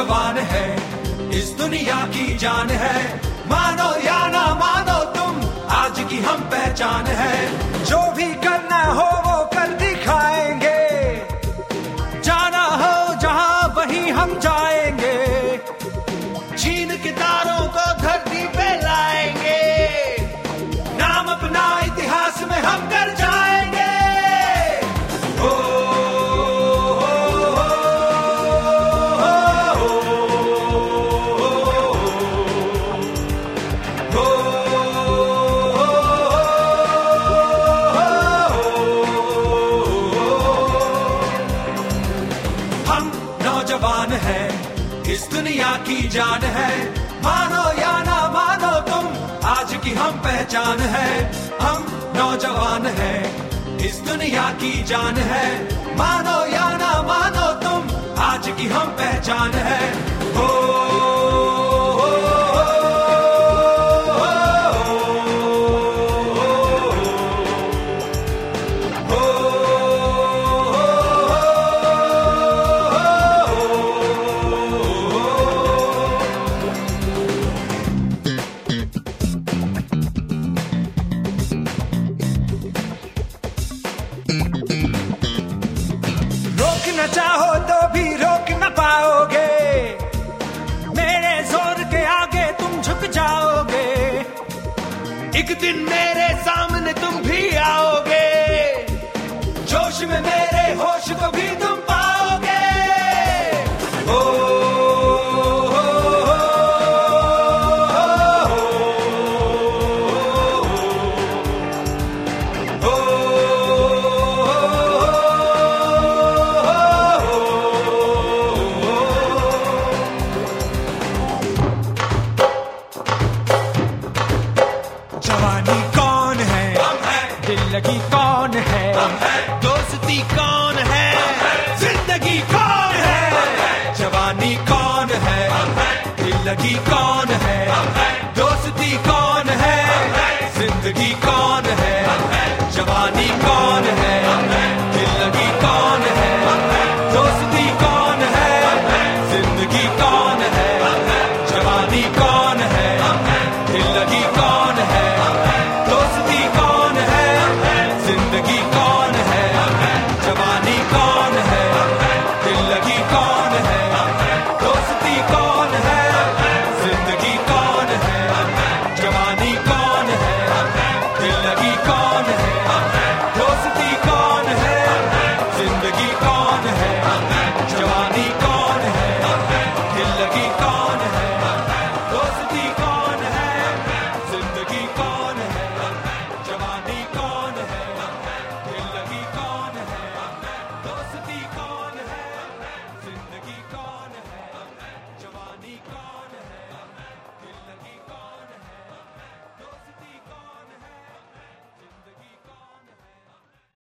नौजवान है, इस दुनिया की जान है। मानो या ना मानो तुम, आज की हम पहचान है। जो भी करना हो वो कर दिखाएंगे, जाना हो जहां वहीं हम जाएंगे। चीन के तारों को धरती पे लाएंगे, नाम अपना इतिहास में हम कर जाएंगे। ओ, हम नौजवान हैं, इस दुनिया की जान है। मानो या ना मानो तुम, आज की हम पहचान है। हम नौजवान हैं, इस दुनिया की जान है। मानो या ना मानो तुम, आज की हम पहचान है। हो रोकना चाहो तो भी रोक न पाओगे, मेरे जोर के आगे तुम झुक जाओगे। एक दिन मेरे सामने तुम भी आओगे, जोश में मेरे होश को भी तुम पाओगे। ओ, जवानी कौन है, दिल लगी कौन है, दोस्ती कौन है, जिंदगी कौन है। जवानी कौन है, दिल लगी कौन